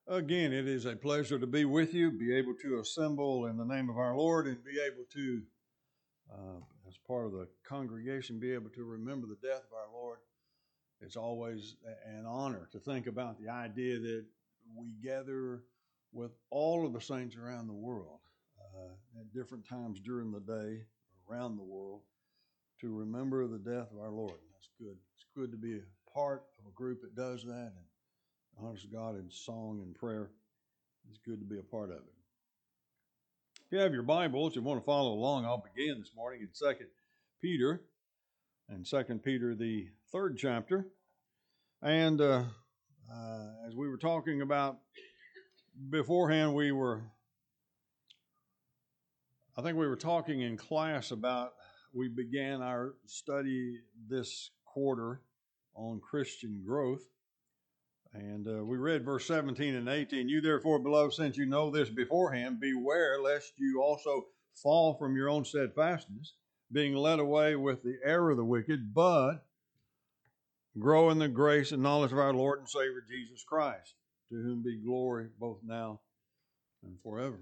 Again, it is a pleasure to be with you, be able to assemble in the name of our Lord, and be able to, as part of the congregation, be able to remember the death of our Lord. It's always an honor to think about the idea that we gather with all of the saints around the world at different times during the day around the world to remember the death of our Lord. That's good. It's good to be a part of a group that does that and honors God in song and prayer. It's good to be a part of it. If you have your Bibles, you want to follow along, I'll begin this morning in 2 Peter, and 2 Peter, the third chapter. And as we were talking about beforehand, I think we were talking in class about, we began our study this quarter on Christian growth. And we read verse 17 and 18. You therefore, beloved, since you know this beforehand, beware lest you also fall from your own steadfastness, being led away with the error of the wicked, but grow in the grace and knowledge of our Lord and Savior Jesus Christ, to whom be glory both now and forever.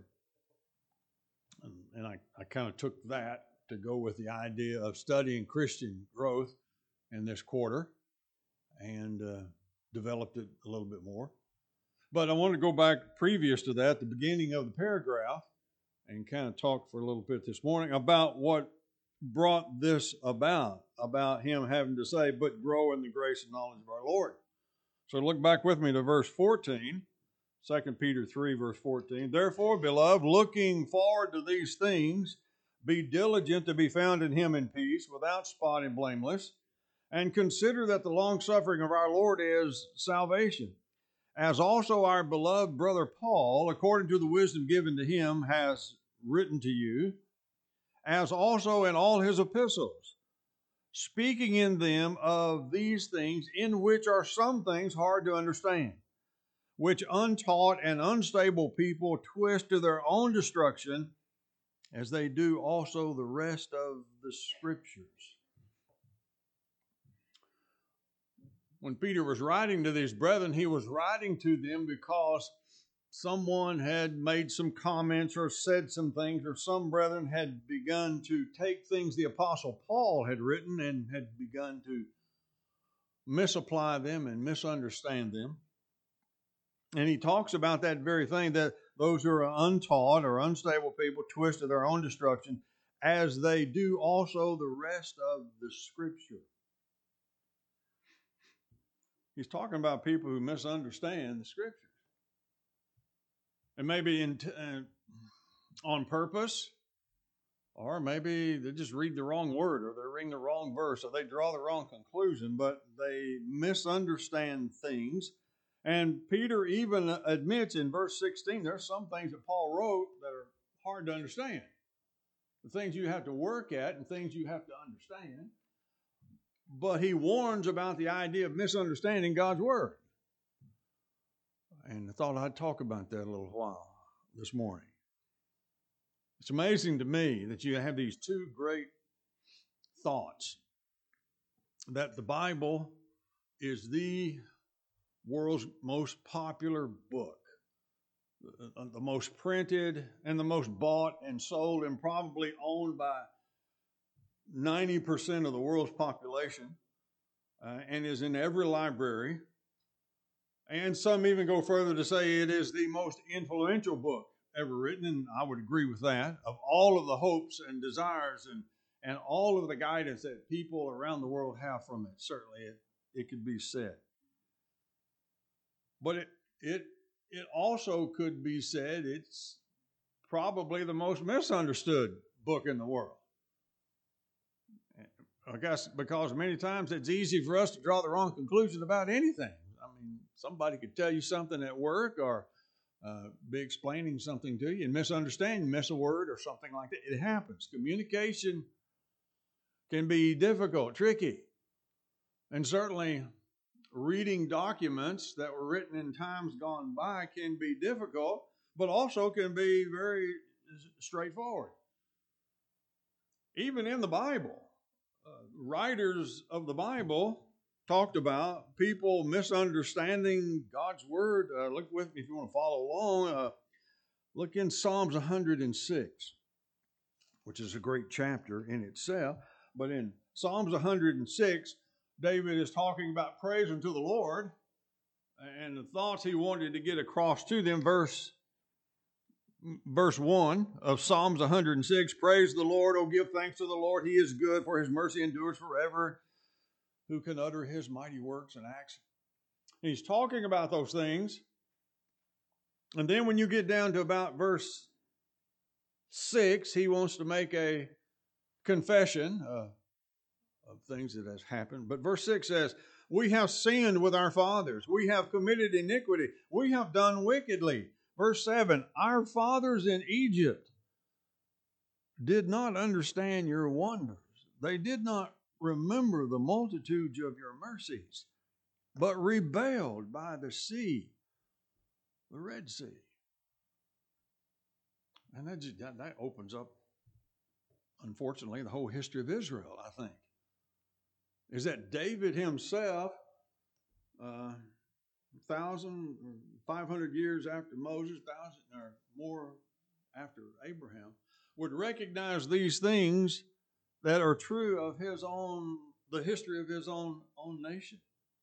And I kind of took that to go with the idea of studying Christian growth in this quarter and developed it a little bit more. But I want to go back previous to that, the beginning of the paragraph, and kind of talk for a little bit this morning about what brought this about him having to say, but grow in the grace and knowledge of our Lord. So look back with me to verse 14, 2 Peter 3, verse 14. Therefore, beloved, looking forward to these things, be diligent to be found in him in peace, without spot and blameless, and consider that the long suffering of our Lord is salvation, as also our beloved brother Paul, according to the wisdom given to him, has written to you, as also in all his epistles, speaking in them of these things, in which are some things hard to understand, which untaught and unstable people twist to their own destruction, as they do also the rest of the Scriptures. When Peter was writing to these brethren, he was writing to them because someone had made some comments or said some things, or some brethren had begun to take things the Apostle Paul had written and had begun to misapply them and misunderstand them. And he talks about that very thing, that those who are untaught or unstable people twist to their own destruction, as they do also the rest of the Scripture. He's talking about people who misunderstand the Scriptures. And maybe on purpose, or maybe they just read the wrong word, or they're reading the wrong verse, or they draw the wrong conclusion, but they misunderstand things. And Peter even admits in verse 16, there's some things that Paul wrote that are hard to understand. The things you have to work at and things you have to understand. But he warns about the idea of misunderstanding God's Word. And I thought I'd talk about that a little while this morning. It's amazing to me that you have these two great thoughts, that the Bible is the world's most popular book, the most printed and the most bought and sold and probably owned by 90% of the world's population, and is in every library. And some even go further to say it is the most influential book ever written, and I would agree with that. Of all of the hopes and desires and all of the guidance that people around the world have from it, certainly it could be said. But it also could be said it's probably the most misunderstood book in the world. I guess because many times it's easy for us to draw the wrong conclusion about anything. I mean, somebody could tell you something at work or be explaining something to you and misunderstand, miss a word or something like that. It happens. Communication can be difficult, tricky. And certainly reading documents that were written in times gone by can be difficult, but also can be very straightforward. Even in the Bible, writers of the Bible talked about people misunderstanding God's word. Look with me if you want to follow along. Look in Psalms 106, which is a great chapter in itself. But in Psalms 106, David is talking about praise unto the Lord and the thoughts he wanted to get across to them. Verse 1 of Psalms 106, praise the Lord, O give thanks to the Lord. He is good, for his mercy endures forever. Who can utter his mighty works and acts? And he's talking about those things. And then when you get down to about verse 6, he wants to make a confession of things that has happened. But verse 6 says, we have sinned with our fathers. We have committed iniquity. We have done wickedly. Verse 7, our fathers in Egypt did not understand your wonders. They did not remember the multitude of your mercies, but rebelled by the sea, the Red Sea. And that opens up, unfortunately, the whole history of Israel, I think. Is that David himself, 1,500 years after Moses, 1,000 or more after Abraham, would recognize these things that are true of the history of his own nation.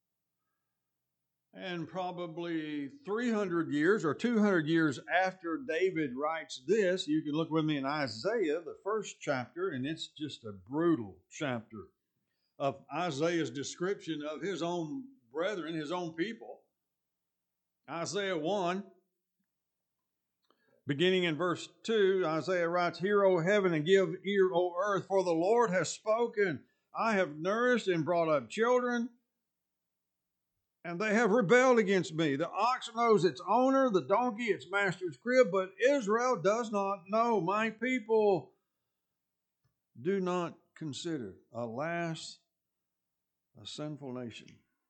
And probably 300 years or 200 years after David writes this, you can look with me in Isaiah, the first chapter, and it's just a brutal chapter of Isaiah's description of his own brethren, his own people. Isaiah 1, beginning in verse 2, Isaiah writes, hear, O heaven, and give ear, O earth, for the Lord has spoken. I have nourished and brought up children, and they have rebelled against me. The ox knows its owner, the donkey its master's crib, but Israel does not know. My people do not consider. Alas, a sinful nation.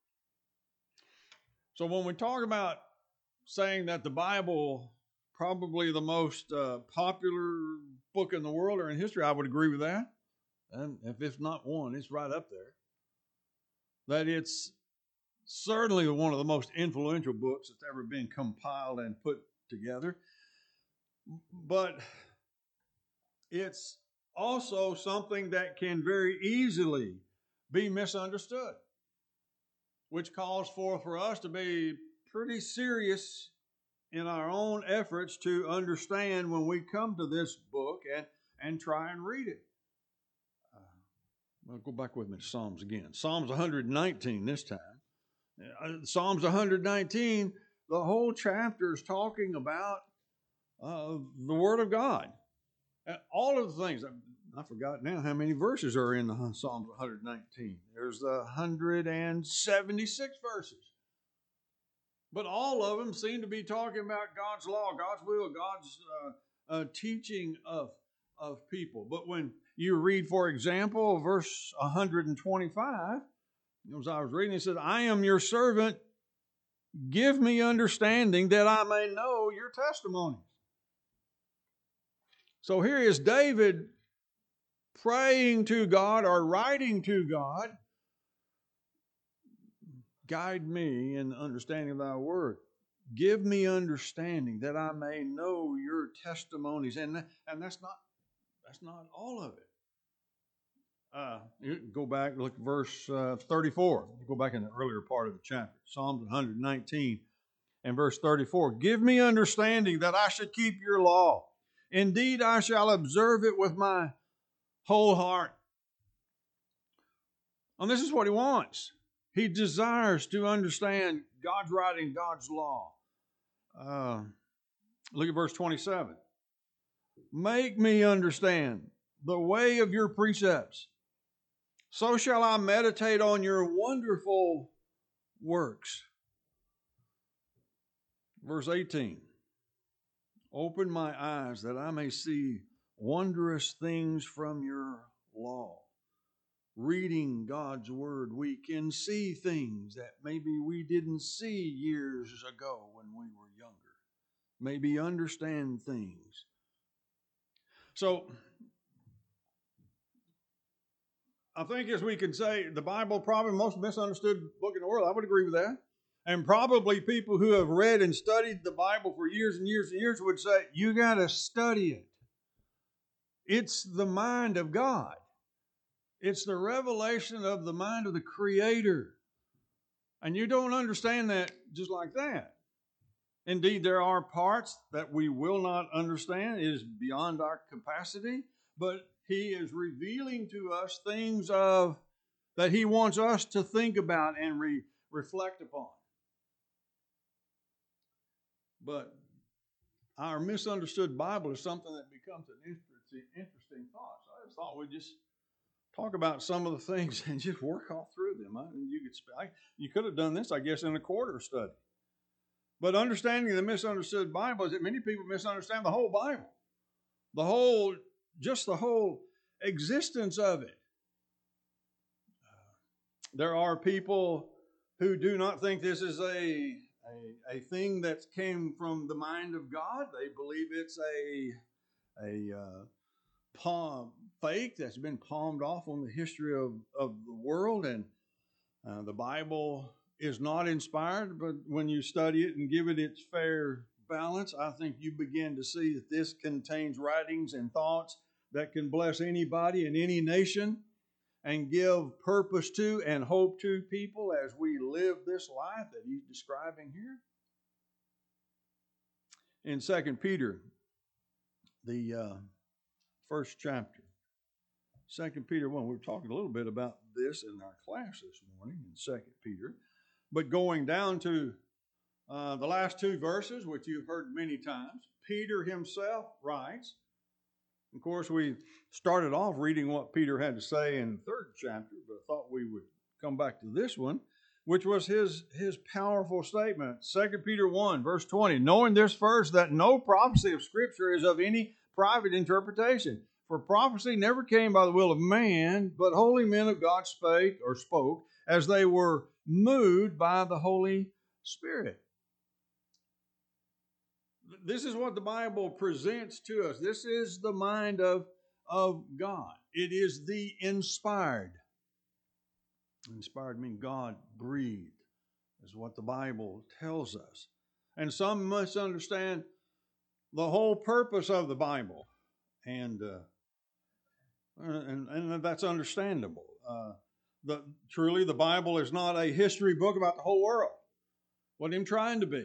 So when we talk about saying that the Bible, probably the most popular book in the world or in history, I would agree with that. And if it's not one, it's right up there. That it's certainly one of the most influential books that's ever been compiled and put together. But it's also something that can very easily be misunderstood, which calls for us to be pretty serious in our own efforts to understand when we come to this book and try and read it. Well, go back with me to Psalms again. Psalms 119 this time. Psalms 119, the whole chapter is talking about the Word of God. All of the things, I forgot now how many verses are in the Psalms 119. There's 176 verses. But all of them seem to be talking about God's law, God's will, God's teaching of people. But when you read, for example, verse 125, as I was reading, it says, I am your servant. Give me understanding that I may know your testimonies. So here is David praying to God or writing to God, guide me in the understanding of thy word. Give me understanding that I may know your testimonies. And that's not all of it. You go back, look at verse 34. Go back in the earlier part of the chapter. Psalms 119 and verse 34. Give me understanding that I should keep your law. Indeed, I shall observe it with my whole heart. And this is what he wants. He desires to understand God's writing, God's law. Look at verse 27. Make me understand the way of your precepts. So shall I meditate on your wonderful works. Verse 18. Open my eyes that I may see wondrous things from your law. Reading God's word, we can see things that maybe we didn't see years ago when we were younger. Maybe understand things. So, I think as we can say, the Bible probably the most misunderstood book in the world. I would agree with that. And probably people who have read and studied the Bible for years and years and years would say, you got to study it. It's the mind of God. It's the revelation of the mind of the Creator. And you don't understand that just like that. Indeed, there are parts that we will not understand. It is beyond our capacity. But He is revealing to us things that He wants us to think about and reflect upon. But our misunderstood Bible is something that becomes an interesting thought. So I just thought we'd just talk about some of the things and just work all through them. You could have done this, I guess, in a quarter study. But understanding the misunderstood Bible is that many people misunderstand the whole Bible, the whole existence of it. There are people who do not think this is a thing that came from the mind of God. They believe it's a fake that's been palmed off on the history of the world, and the Bible is not inspired. But when you study it and give it its fair balance, I think you begin to see that this contains writings and thoughts that can bless anybody in any nation and give purpose to and hope to people as we live this life that he's describing here. In 2 Peter, the first chapter, 2 Peter 1, we were talking a little bit about this in our class this morning in 2 Peter. But going down to the last two verses, which you've heard many times, Peter himself writes. Of course, we started off reading what Peter had to say in the third chapter, but I thought we would come back to this one, which was his powerful statement. 2 Peter 1, verse 20, knowing this first, that no prophecy of Scripture is of any private interpretation. For prophecy never came by the will of man, but holy men of God spoke as they were moved by the Holy Spirit. This is what the Bible presents to us. This is the mind of God. It is the inspired. Inspired means God breathed, is what the Bible tells us. And some misunderstand the whole purpose of the Bible. And that's understandable. Truly, the Bible is not a history book about the whole world. What I'm trying to be.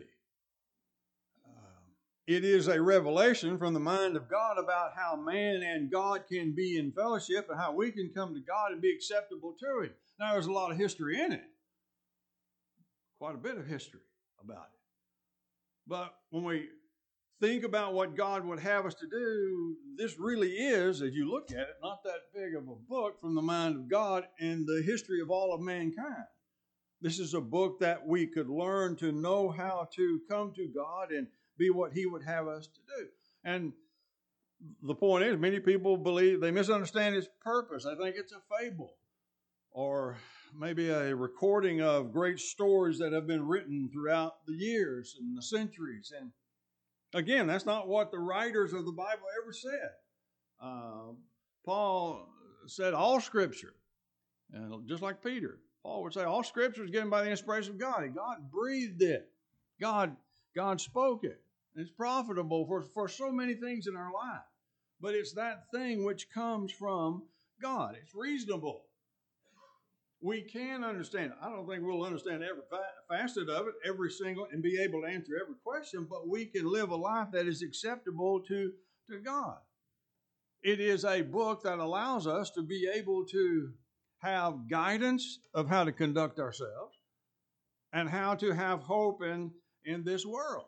It is a revelation from the mind of God about how man and God can be in fellowship and how we can come to God and be acceptable to Him. Now, there's a lot of history in it. Quite a bit of history about it. But when we think about what God would have us to do, this really is, as you look at it, not that big of a book from the mind of God in the history of all of mankind. This is a book that we could learn to know how to come to God and be what He would have us to do. And the point is, many people believe, they misunderstand its purpose. They think it's a fable or maybe a recording of great stories that have been written throughout the years and the centuries. And again, that's not what the writers of the Bible ever said. Paul said all Scripture, and just like Peter, Paul would say all Scripture is given by the inspiration of God. And God breathed it. God spoke it. It's profitable for so many things in our life. But it's that thing which comes from God. It's reasonable. We can understand it. I don't think we'll understand every facet of it, every single, and be able to answer every question, but we can live a life that is acceptable to God. It is a book that allows us to be able to have guidance of how to conduct ourselves and how to have hope in this world.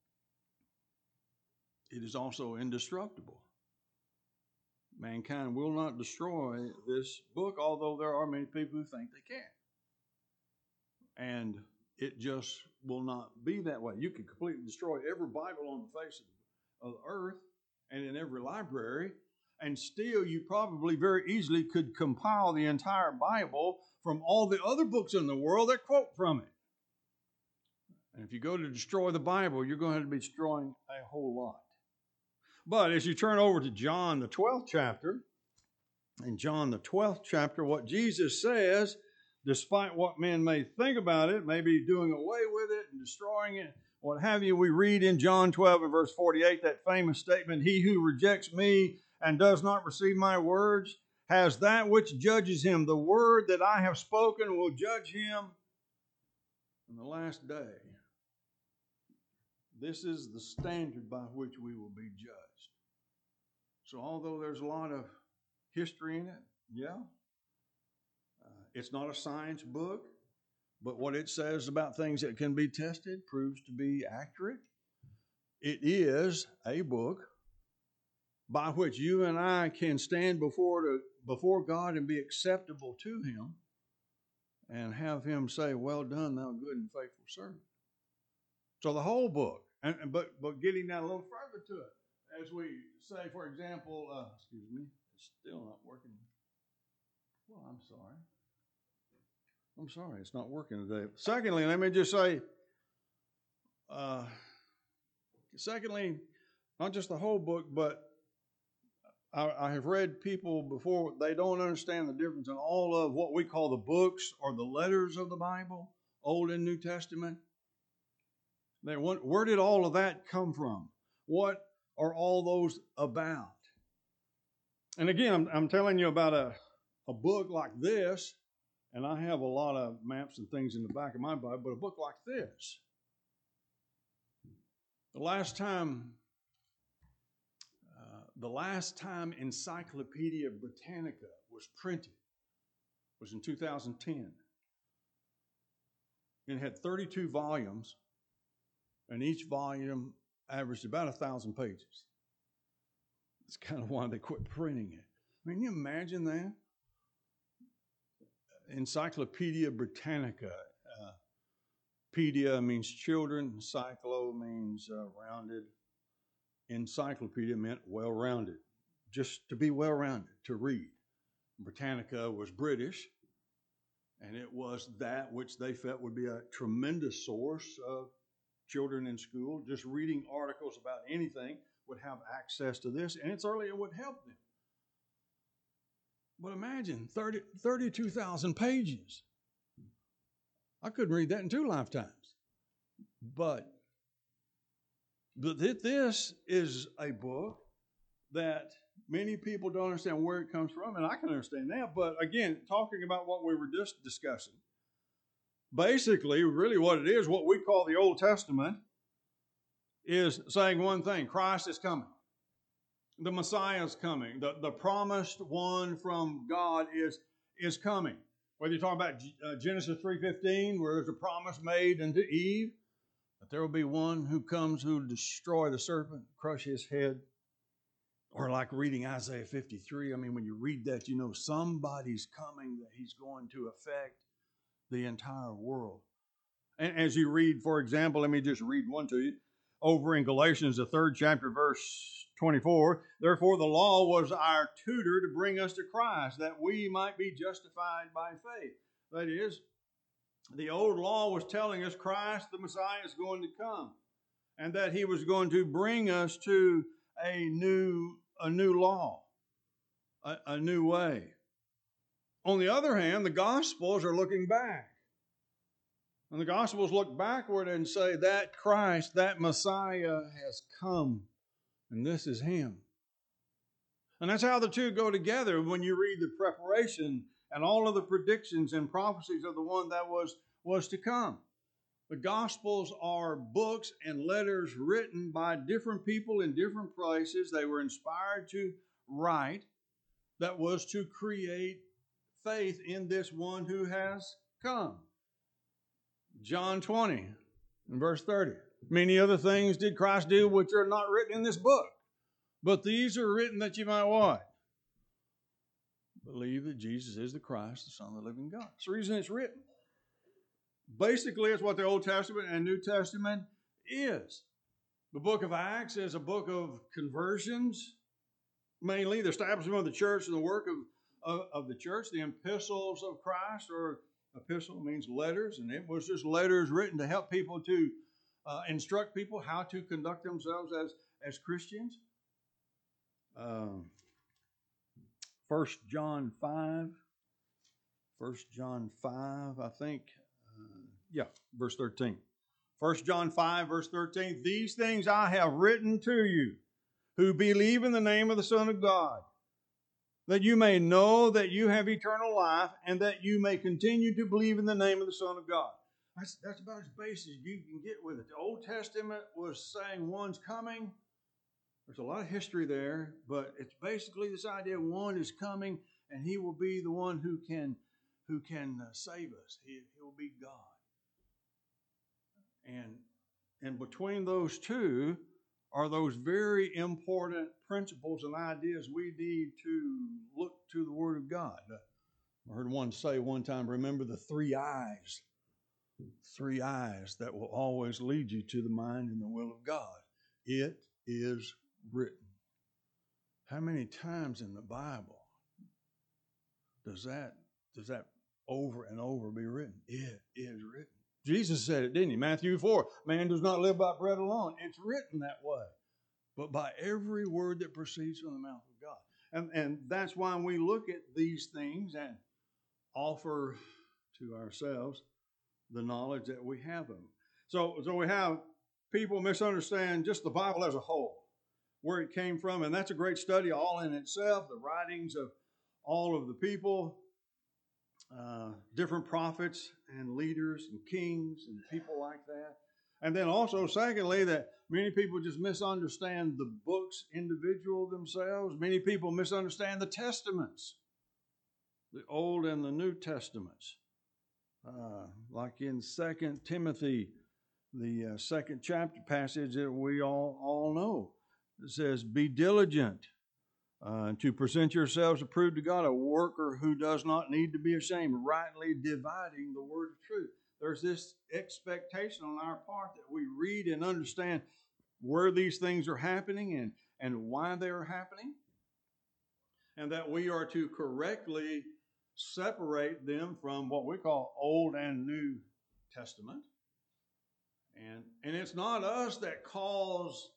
It is also indestructible. Mankind will not destroy this book, although there are many people who think they can. And it just will not be that way. You can completely destroy every Bible on the face of the earth and in every library, and still you probably very easily could compile the entire Bible from all the other books in the world that quote from it. And if you go to destroy the Bible, you're going to be destroying a whole lot. But as you turn over to John, the 12th chapter, in John the 12th chapter, what Jesus says, despite what men may think about it, maybe doing away with it and destroying it, what have you, we read in John 12 and verse 48 that famous statement, "He who rejects me and does not receive my words has that which judges him. The word that I have spoken will judge him in the last day." This is the standard by which we will be judged. So although there's a lot of history in it, it's not a science book, but what it says about things that can be tested proves to be accurate. It is a book by which you and I can stand before God and be acceptable to Him and have Him say, "Well done, thou good and faithful servant." So the whole book, but getting down a little further to it, as we say, for example, it's still not working. Well, I'm sorry, it's not working today. Secondly, let me just say, not just the whole book, but I have read people before, they don't understand the difference in all of what we call the books or the letters of the Bible, Old and New Testament. Where did all of that come from? What are all those about? And again, I'm telling you about a book like this, and I have a lot of maps and things in the back of my Bible, but a book like this. The last time Encyclopedia Britannica was printed was in 2010. It had 32 volumes, and each volume averaged about 1,000 pages. That's kind of why they quit printing it. I mean, can you imagine that? Encyclopedia Britannica. Pedia means children. Cyclo means rounded. Encyclopedia meant well-rounded. Just to be well-rounded, to read. Britannica was British, and it was that which they felt would be a tremendous source of children in school. Just reading articles about anything would have access to this, and it would help them. But imagine 32,000 pages. I couldn't read that in 2 lifetimes. But this is a book that many people don't understand where it comes from, and I can understand that. But again, talking about what we were just discussing, basically, really what it is, what we call the Old Testament, is saying one thing: Christ is coming. The Messiah is coming. The promised one from God is coming. Whether you talk about Genesis 3:15, where there's a promise made unto Eve, that there will be one who comes who will destroy the serpent, crush his head. Or like reading Isaiah 53, I mean, when you read that, you know somebody's coming, that he's going to affect the entire world. And as you read, for example, let me just read one to you. Over in Galatians, the 3rd chapter, verse 24, "Therefore the law was our tutor to bring us to Christ, that we might be justified by faith." That is, the old law was telling us Christ, the Messiah, is going to come, and that He was going to bring us to a new law, a new way. On the other hand, the Gospels are looking back. And the Gospels look backward and say that Christ, that Messiah has come, and this is Him. And that's how the two go together when you read the preparation and all of the predictions and prophecies of the one that was to come. The Gospels are books and letters written by different people in different places. They were inspired to write. That was to create faith in this one who has come. John 20 and verse 30. "Many other things did Christ do which are not written in this book, but these are written that you might" what? "Believe that Jesus is the Christ, the Son of the living God." That's the reason it's written. Basically, it's what the Old Testament and New Testament is. The book of Acts is a book of conversions, mainly the establishment of the church and the work of the church. The epistles of Christ, or epistle means letters, and it was just letters written to help people, to instruct people how to conduct themselves as Christians. 1 John 5. 1 John 5, I think. Verse 13. 1 John 5, verse 13. These things I have written to you who believe in the name of the Son of God, that you may know that you have eternal life and that you may continue to believe in the name of the Son of God. That's about as basic as you can get with it. The Old Testament was saying one's coming. There's a lot of history there, but it's basically this idea one is coming and he will be the one who can save us. He will be God. And between those two are those very important principles and ideas we need to look to the Word of God. I heard one say one time, remember the 3 eyes. 3 eyes that will always lead you to the mind and the will of God. It is written. How many times in the Bible does that over and over be written? It is written. Jesus said it, didn't he? Matthew 4, man does not live by bread alone. It's written that way. But by every word that proceeds from the mouth of God. And that's why we look at these things and offer to ourselves the knowledge that we have of them. So we have people misunderstand just the Bible as a whole, where it came from. And that's a great study all in itself, the writings of all of the people, different prophets and leaders and kings and people like that. And then also, secondly, that many people just misunderstand the books individual themselves. Many people misunderstand the testaments, the Old and the New Testaments. Like in 2 Timothy, the second chapter passage that we all know. It says, be diligent to present yourselves approved to God, a worker who does not need to be ashamed, rightly dividing the word of truth. There's this expectation on our part that we read and understand where these things are happening and why they are happening, and that we are to correctly separate them from what we call Old and New Testament. And it's not us that calls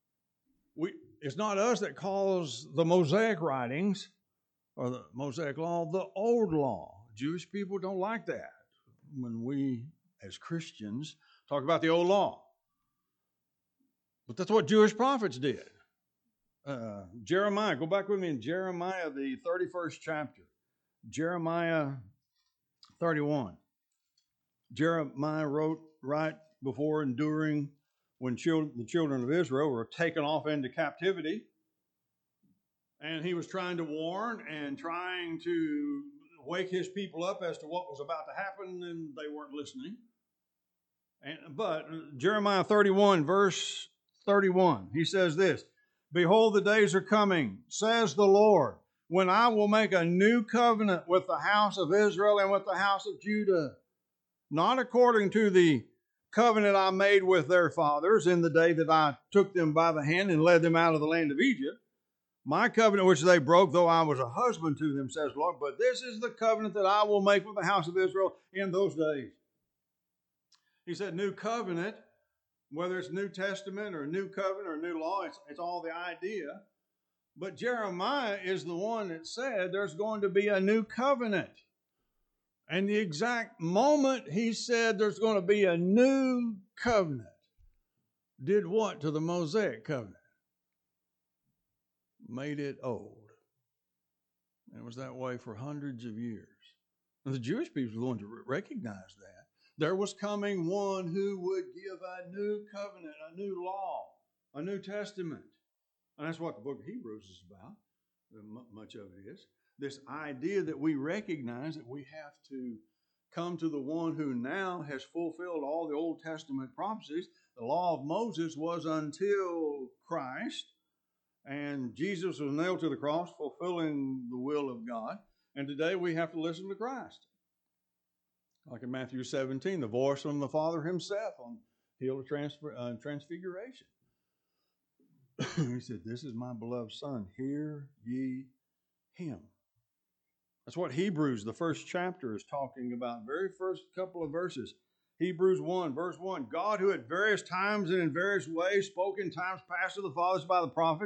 the Mosaic writings or the Mosaic law the old law. Jewish people don't like that when we, as Christians, talk about the old law. But that's what Jewish prophets did. Jeremiah, go back with me in Jeremiah, the 31st chapter. Jeremiah 31. Jeremiah wrote right before and during when the children of Israel were taken off into captivity. And he was trying to warn and trying to wake his people up as to what was about to happen, and they weren't listening. But Jeremiah 31, verse 31, he says this, behold, the days are coming, says the Lord, when I will make a new covenant with the house of Israel and with the house of Judah, not according to the covenant I made with their fathers in the day that I took them by the hand and led them out of the land of Egypt. My covenant which they broke, though I was a husband to them, says the Lord. But this is the covenant that I will make with the house of Israel in those days. He said new covenant, whether it's New Testament or new covenant or new law, it's all the idea. But Jeremiah is the one that said there's going to be a new covenant. And the exact moment he said there's going to be a new covenant, did what to the Mosaic covenant? Made it old. And it was that way for hundreds of years. And the Jewish people were the ones to recognize that. There was coming one who would give a new covenant, a new law, a New Testament. And that's what the book of Hebrews is about. Much of it is. This idea that we recognize that we have to come to the one who now has fulfilled all the Old Testament prophecies. The law of Moses was until Christ, and Jesus was nailed to the cross, fulfilling the will of God. And today we have to listen to Christ. Like in Matthew 17, the voice from the Father himself on the hill of transfiguration. He said, this is my beloved Son, hear ye him. That's what Hebrews, the first chapter, is talking about. Very first couple of verses. Hebrews 1, verse 1. God, who at various times and in various ways spoke in times past to the fathers by the prophets,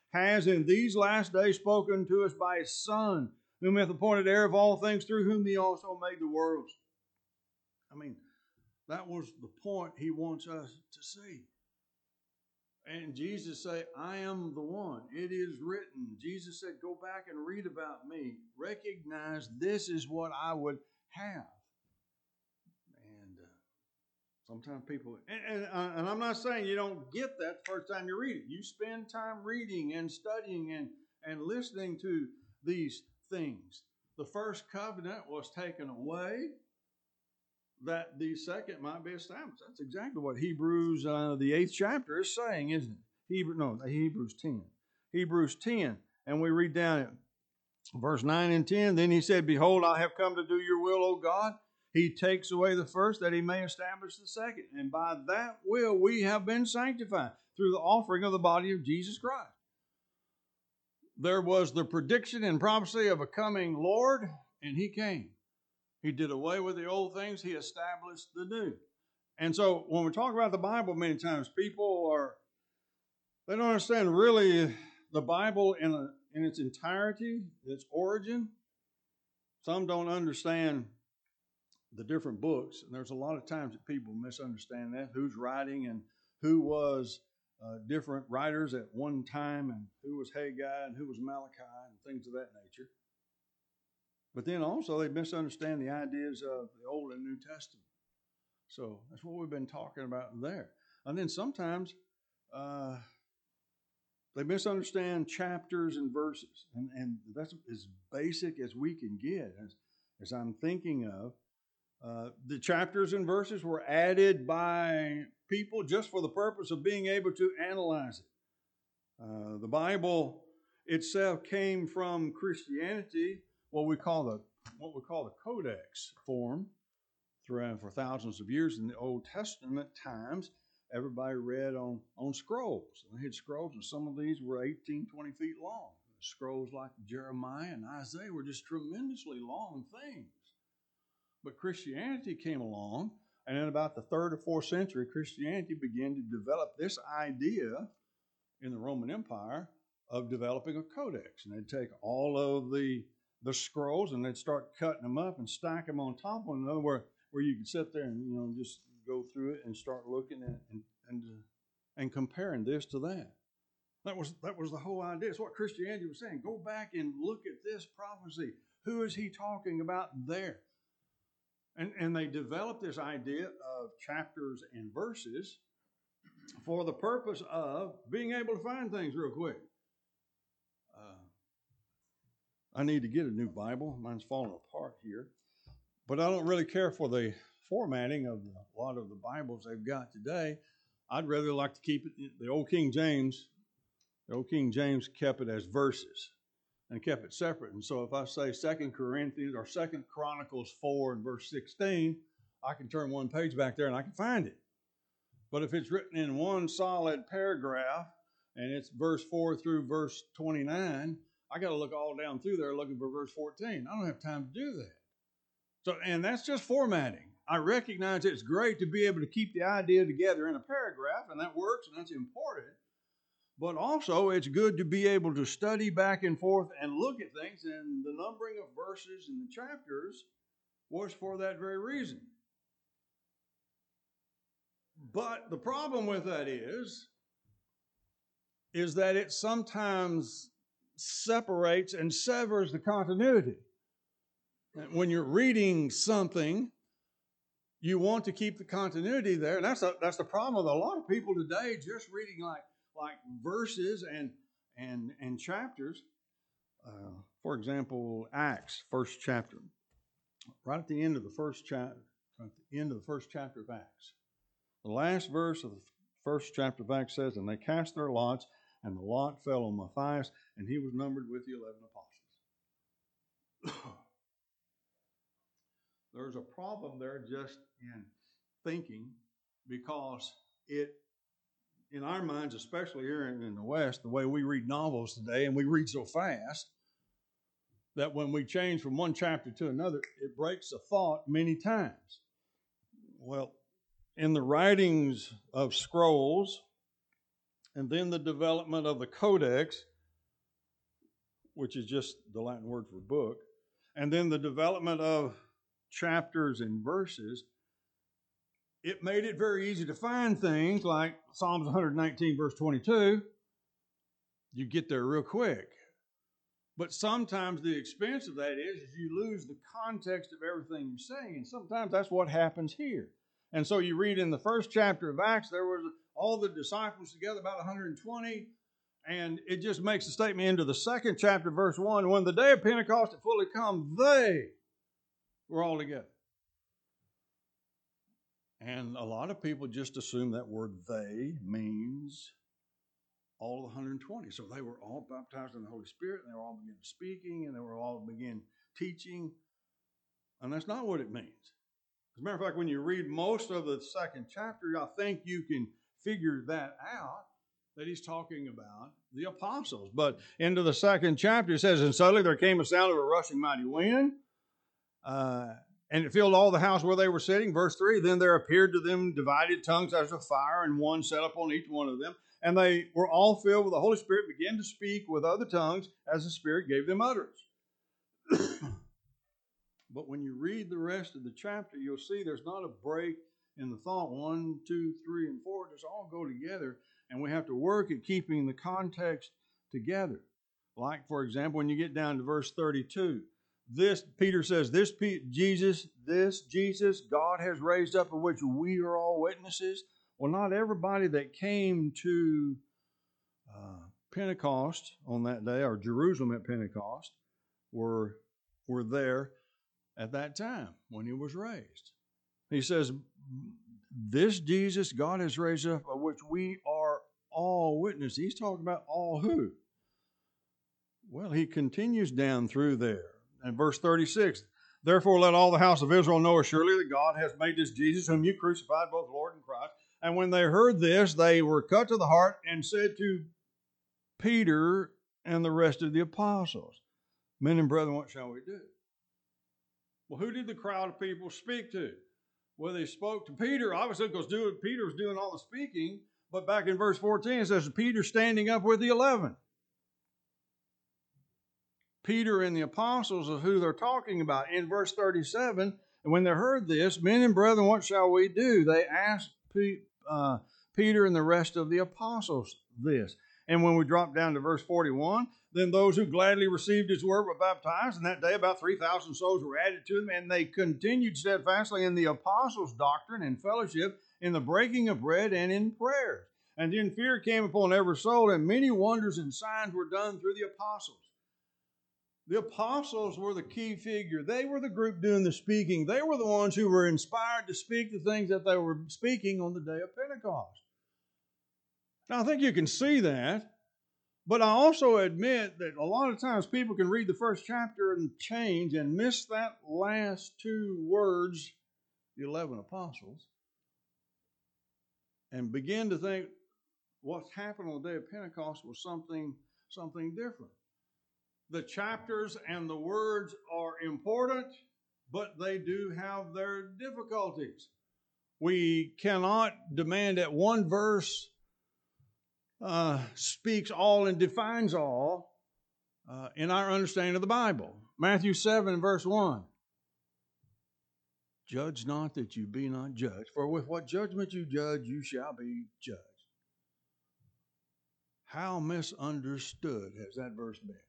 has in these last days spoken to us by His Son, whom hath appointed heir of all things, through whom He also made the worlds. I mean, that was the point He wants us to see. And Jesus said, I am the one. It is written. Jesus said, go back and read about me. Recognize this is what I would have. And sometimes people, and I'm not saying you don't get that the first time you read it. You spend time reading and studying and listening to these things. The first covenant was taken away, that the second might be established. That's exactly what Hebrews, the 8th chapter, is saying, isn't it? Hebrews 10. Hebrews 10. And we read down at verse 9 and 10. Then he said, behold, I have come to do your will, O God. He takes away the first, that he may establish the second. And by that will we have been sanctified through the offering of the body of Jesus Christ. There was the prediction and prophecy of a coming Lord, and He came. He did away with the old things. He established the new. And so when we talk about the Bible, many times people they don't understand really the Bible in its entirety, its origin. Some don't understand the different books. And there's a lot of times that people misunderstand that, who's writing and who was different writers at one time, and who was Haggai and who was Malachi and things of that nature. But then also they misunderstand the ideas of the Old and New Testament. So that's what we've been talking about there. And then sometimes they misunderstand chapters and verses. And that's as basic as we can get, as I'm thinking of. The chapters and verses were added by people just for the purpose of being able to analyze it. The Bible itself came from Christianity, what we call the Codex form, for thousands of years in the Old Testament times. Everybody read on scrolls. They had scrolls, and some of these were 18, 20 feet long. Scrolls like Jeremiah and Isaiah were just tremendously long things. But Christianity came along, and in about the 3rd or 4th century, Christianity began to develop this idea in the Roman Empire of developing a codex. And they'd take all of the scrolls, and they'd start cutting them up and stack them on top of one another, where you could sit there and just go through it and start looking at and comparing this to that. That was the whole idea. It's what Christianity was saying. Go back and look at this prophecy. Who is he talking about there? And they developed this idea of chapters and verses for the purpose of being able to find things real quick. I need to get a new Bible. Mine's falling apart here. But I don't really care for the formatting of a lot of the Bibles they've got today. I'd rather like to keep it, the old King James kept it as verses and kept it separate. And so if I say 2 Corinthians or 2 Chronicles 4 and verse 16, I can turn one page back there and I can find it. But if it's written in one solid paragraph and it's verse 4 through verse 29, I got to look all down through there looking for verse 14. I don't have time to do that. So, and that's just formatting. I recognize it's great to be able to keep the idea together in a paragraph, and that works, and that's important. But also, it's good to be able to study back and forth and look at things, and the numbering of verses and the chapters was for that very reason. But the problem with that is that it sometimes separates and severs the continuity. When you're reading something, you want to keep the continuity there, and that's the problem with a lot of people today, just reading like verses and chapters. For example, Acts, 1st chapter, right at the end of the first chapter, of Acts. The last verse of the 1st chapter of Acts says, "And they cast their lots, and the lot fell on Matthias, and he was numbered with the 11 apostles." There's a problem there just in thinking, because it, in our minds, especially here in the West, the way we read novels today, and we read so fast, that when we change from one chapter to another, it breaks a thought many times. Well, in the writings of scrolls, and then the development of the Codex, which is just the Latin word for book, and then the development of chapters and verses, it made it very easy to find things like Psalms 119, verse 22. You get there real quick. But sometimes the expense of that is you lose the context of everything you're saying. And sometimes that's what happens here. And so you read in the first chapter of Acts, there was all the disciples together, about 120. And it just makes a statement into the second chapter, verse 1. When the day of Pentecost had fully come, they were all together. And a lot of people just assume that word they means all of the 120. So they were all baptized in the Holy Spirit, and they were all began speaking, and they were all began teaching. And that's not what it means. As a matter of fact, when you read most of the second chapter, I think you can figure that out, that he's talking about the apostles. But into the second chapter, it says, and suddenly there came a sound of a rushing mighty wind, and it filled all the house where they were sitting. Verse 3, then there appeared to them divided tongues as of fire, and one sat upon each one of them. And they were all filled with the Holy Spirit, began to speak with other tongues as the Spirit gave them utterance. But when you read the rest of the chapter, you'll see there's not a break in the thought. 1, 2, 3, and 4 just all go together, and we have to work at keeping the context together. Like, for example, when you get down to verse 32, Peter says, this Jesus, God has raised up, of which we are all witnesses. Well, not everybody that came to Pentecost on that day, or Jerusalem at Pentecost, were there at that time when he was raised. He says, this Jesus God has raised up, of which we are all witnesses. He's talking about all who? Well, he continues down through there. In verse 36, therefore let all the house of Israel know assuredly that God has made this Jesus, whom you crucified, both Lord and Christ. And when they heard this, they were cut to the heart and said to Peter and the rest of the apostles, men and brethren, what shall we do? Well, who did the crowd of people speak to? Well, they spoke to Peter, obviously, because Peter was doing all the speaking. But back in verse 14, it says, Peter standing up with the 11. Peter and the apostles is who they're talking about. In verse 37, and when they heard this, men and brethren, what shall we do? They asked Peter and the rest of the apostles this. And when we drop down to verse 41, then those who gladly received his word were baptized, and that day about 3,000 souls were added to them, and they continued steadfastly in the apostles' doctrine and fellowship, in the breaking of bread and in prayer. And then fear came upon every soul, and many wonders and signs were done through the apostles. The apostles were the key figure. They were the group doing the speaking. They were the ones who were inspired to speak the things that they were speaking on the day of Pentecost. Now, I think you can see that, but I also admit that a lot of times people can read the first chapter and change and miss that last two words, the 11 apostles, and begin to think what happened on the day of Pentecost was something different. The chapters and the words are important, but they do have their difficulties. We cannot demand that one verse speaks all and defines all in our understanding of the Bible. Matthew 7, verse 1. Judge not that you be not judged, for with what judgment you judge, you shall be judged. How misunderstood has that verse been?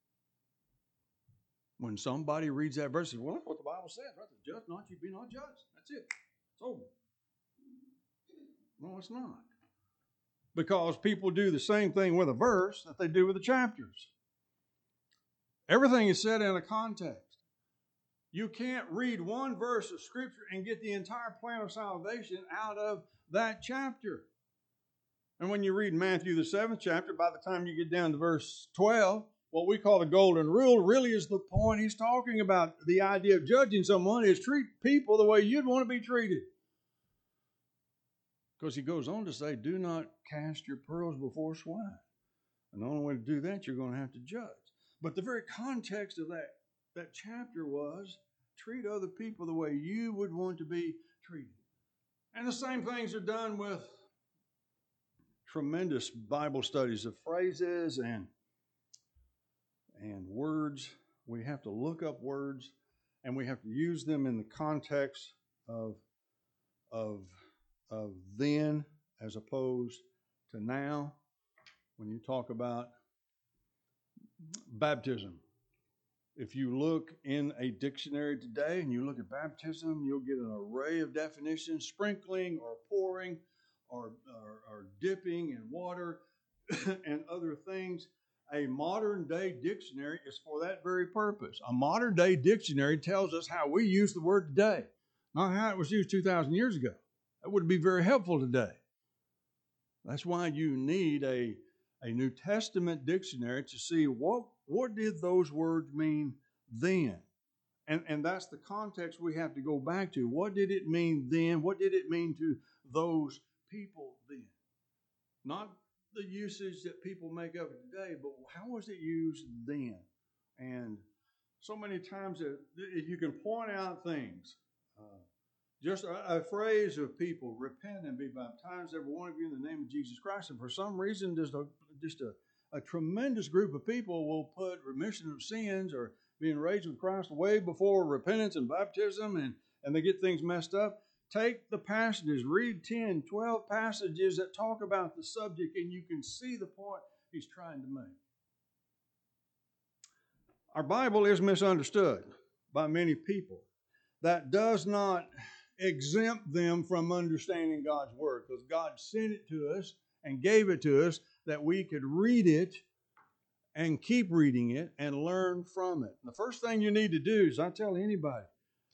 When somebody reads that verse, says, well, that's what the Bible says, right? Judge not, you be not judged. That's it. It's over. No, it's not. Because people do the same thing with a verse that they do with the chapters. Everything is set in a context. You can't read one verse of Scripture and get the entire plan of salvation out of that chapter. And when you read Matthew, the 7th chapter, by the time you get down to verse 12, what we call the golden rule really is the point he's talking about. The idea of judging someone is treat people the way you'd want to be treated. Because he goes on to say, do not cast your pearls before swine. And the only way to do that, you're going to have to judge. But the very context of that chapter was treat other people the way you would want to be treated. And the same things are done with tremendous Bible studies of phrases and And words, we have to look up words, and we have to use them in the context of of then as opposed to now. When you talk about baptism, if you look in a dictionary today and you look at baptism, you'll get an array of definitions: sprinkling or pouring or dipping in water and other things. A modern day dictionary is for that very purpose. A modern day dictionary tells us how we use the word today, not how it was used 2,000 years ago. That would be very helpful today. That's why you need a New Testament dictionary to see what did those words mean then. And that's the context we have to go back to. What did it mean then? What did it mean to those people then? Not the usage that people make of it today, but how was it used then? And so many times you can point out things. Just a phrase of people: repent and be baptized, every one of you, in the name of Jesus Christ. And for some reason, just a tremendous group of people will put remission of sins or being raised with Christ way before repentance and baptism, and they get things messed up. Take the passages, read 10, 12 passages that talk about the subject, and you can see the point he's trying to make. Our Bible is misunderstood by many people. That does not exempt them from understanding God's Word, because God sent it to us and gave it to us that we could read it and keep reading it and learn from it. The first thing you need to do is, I tell anybody,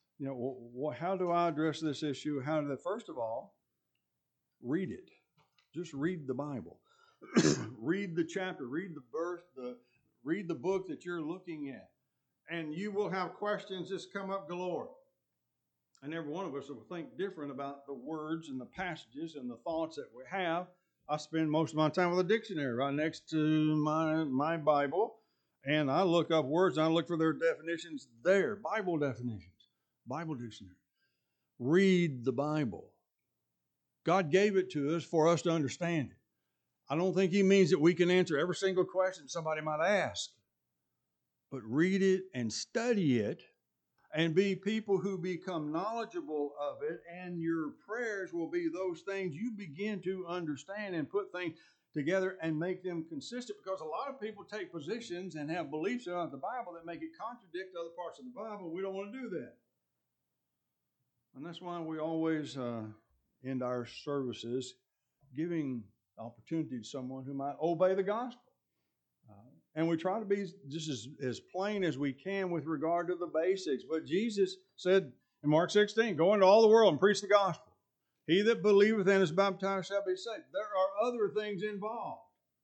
how do I address this issue? First of all, read it. Just read the Bible. Read the chapter, read the verse, read the book that you're looking at. And you will have questions that come up galore. And every one of us will think different about the words and the passages and the thoughts that we have. I spend most of my time with a dictionary right next to my Bible, and I look up words and I look for their definitions there, Bible definitions, Bible dictionary. Read the Bible. God gave it to us for us to understand it. I don't think He means that we can answer every single question somebody might ask, but read it and study it, and be people who become knowledgeable of it, and your prayers will be those things you begin to understand and put things together and make them consistent, because a lot of people take positions and have beliefs about the Bible that make it contradict other parts of the Bible. We don't want to do that. And that's why we always end our services giving opportunity to someone who might obey the gospel. And we try to be just as plain as we can with regard to the basics. But Jesus said in Mark 16, go into all the world and preach the gospel. He that believeth and is baptized shall be saved. There are other things involved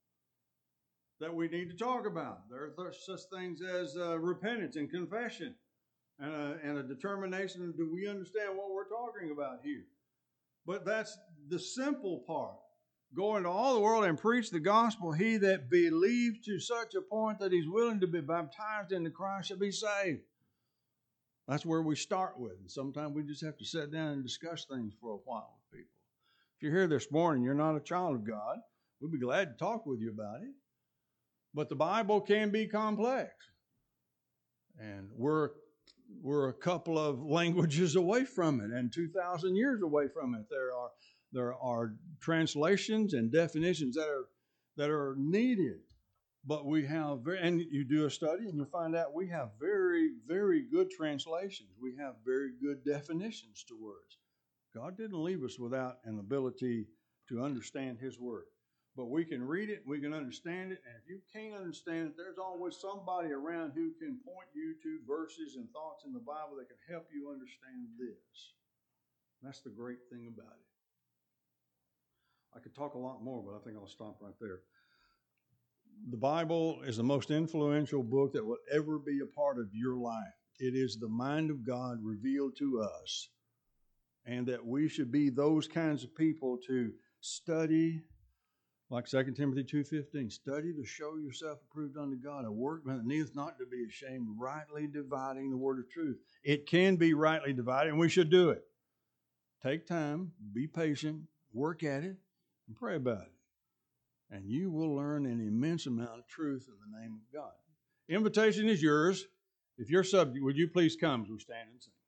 that we need to talk about. There are such things as repentance and confession and a determination of, do we understand what we're talking about here? But that's the simple part. Go into all the world and preach the gospel. He that believes to such a point that he's willing to be baptized into Christ shall be saved. That's where we start with. And sometimes we just have to sit down and discuss things for a while with people. If you're here this morning, you're not a child of God, we'd be glad to talk with you about it. But the Bible can be complex. And we're a couple of languages away from it and 2,000 years away from it. There are translations and definitions that are needed, but we have and you do a study and you find out we have very, very good translations. We have very good definitions to words. God didn't leave us without an ability to understand His Word, but we can read it, we can understand it, and if you can't understand it, there's always somebody around who can point you to verses and thoughts in the Bible that can help you understand this. That's the great thing about it. I could talk a lot more, but I think I'll stop right there. The Bible is the most influential book that will ever be a part of your life. It is the mind of God revealed to us, and that we should be those kinds of people to study, like 2 Timothy 2:15, study to show yourself approved unto God, a workman that needeth not to be ashamed, rightly dividing the word of truth. It can be rightly divided, and we should do it. Take time, be patient, work at it, and pray about it. And you will learn an immense amount of truth in the name of God. invitation is yours. If you're subject, would you please come as we stand and sing?